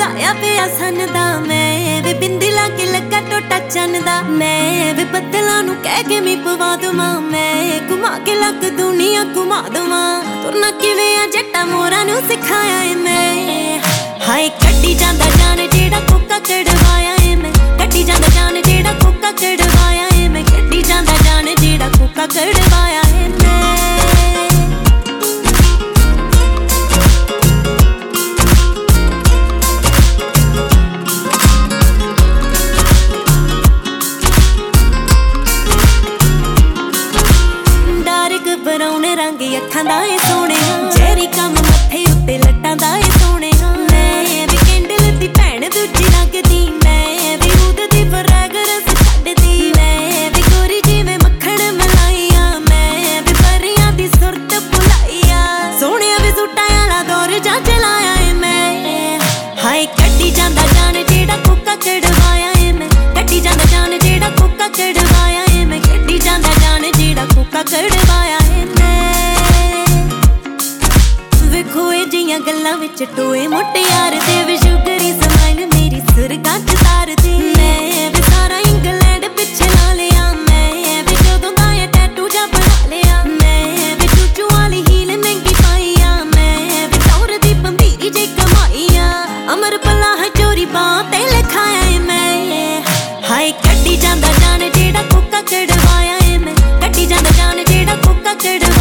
ਲਾਇਆ ਪਿਆ ਸੰਦਾ ਮੈਂ ਵੇ ਬਿੰਦੀ ਲਾ ਕੇ ਲੱਗਾ ਟੋਟਾ ਚੰਦਾ ਮੈਂ ਵੇ ਬੱਦਲਾਂ ਨੂੰ ਕਹਿ ਕੇ ਮੀਂਹ ਪਵਾ ਦਵਾਂ ਮੈਂ ਘੁਮਾ ਕੇ ਲੱਗ ਦੁਨੀਆ ਘੁਮਾ ਦਵਾਂ ਤੁਰਨਾ ਕਿਵੇਂ ਆ ਜੱਟਾ ਮੋਰਾਂ ਨੂੰ ਸਿਖਾਇਆ ਏ ਮੈਂ ਹਾਏ ਕੱਢੀ ਜਾਂਦਾ ਜਾਨ ਜਿਹੜਾ ਕੋਕਾ ਕੜਵਾਇਆ ਏ ਮੈਂ ਕੱਢੀ ਜਾਂਦਾ ਜਾਨ ਜਿਹੜਾ ਕੋਕਾ ਕੜਵਾਇਆ ਏ ਮੈਂ ਕੱਢੀ ਜਾਂਦਾ ਜਾਨ ਜਿਹੜਾ ਕੋਕਾ ਕੜਵਾਇਆ ਏ ਮੈਂ ਬਰਾਉਣੇ ਰੰਗ ਅੱਖਾਂ ਦਾ ਏ ਸੋਹਣਿਆ ਜਿਹੜੀ ਕੰਮ ਮੱਥੇ ਉੱਤੇ ਲੱਟਾਂ ਦਾ ਏ ਸੋਹਣਿਆ ਮੈਂ ਵੀ ਕੈਂਡਲ ਦੀ ਭੈਣ ਦੂਜੀ ਲੱਗਦੀ ਮੈਂ ਵੀ ਉਡਦੀ ਫਰੈਗਰੈਂਸ ਛੱਡਦੀ ਮੈਂ ਵੀ ਗੋਰੀ ਜਿਵੇਂ ਮੱਖਣ ਮਲਾਈਆ ਮੈਂ ਵੀ ਪਰੀਆਂ ਦੀ ਸੁਰਤ ਭੁਲਾਈਆ ਸੋਹਣਿਆ ਵੀ ਸੂਟਾਂ ਵਾਲਾ ਦੌਰ ਜਾਂ ਚਲਾਇਆ ਏ ਮੈਂ ਹਾਏ ਕੱਢੀ ਜਾਂਦਾ ਜਾਨ ਜਿਹੜਾ ਕੋਕਾ ਕੜਵਾਇਆ ਏ ਮੈਂ ਕੱਢੀ ਜਾਂਦਾ ਜਾਨ ਜਿਹੜਾ ਕੋਕਾ ਕੜਵਾਇਆ ਏ ਮੈਂ ਕੱਢੀ ਜਾਂਦਾ ਜਾਨ ਜਿਹੜਾ ਕੋਕਾ ਕੜਵਾਇਆ ਗੱਲਾਂ ਵਿੱਚ ਟੋਏ ਮੁਟਿਆਰ ਦੇ ਵੀ ਸ਼ੁਗਰੀ ਸਮਾਈਲ ਮੇਰੀ ਸੁਰਗਾਂ ਚ ਤਾਰਦੀ ਮੈਂ ਵੀ ਸਾਰਾ ਇੰਗਲੈਂਡ ਪਿੱਛੇ ਲਾ ਲਿਆ ਮੈਂ ਵੀ ਜਦੋਂ ਦਾ ਇਹ ਟੈਟੂ ਜਾ ਬਣਾ ਲਿਆ ਮੈਂ ਵੀ ਚੂਚੂ ਵਾਲੀ ਹੀਲ ਮਹਿੰਗੀ ਪਾਈਆ ਮੈਂ ਵੀ ਟੌਰ ਦੀ ਪੰਬੀਰੀ ਜੇ ਕਮਾਈਆ ਅਮਰ ਪਲਾਹ ਚੋਰੀ ਬਾਹ ਤੇ ਲਿਖਾਇਆ ਏ ਮੈਂ ਹਾਏ ਕੱਢੀ ਜਾਂਦਾ ਜਾਨ ਜਿਹੜਾ ਕੋਕਾ ਕੜਵਾਇਆ ਏ ਮੈਂ ਕੱਢੀ ਜਾਂਦਾ ਜਾਨ ਜਿਹੜਾ ਕੋਕਾ ਕੜਵਾਇਆ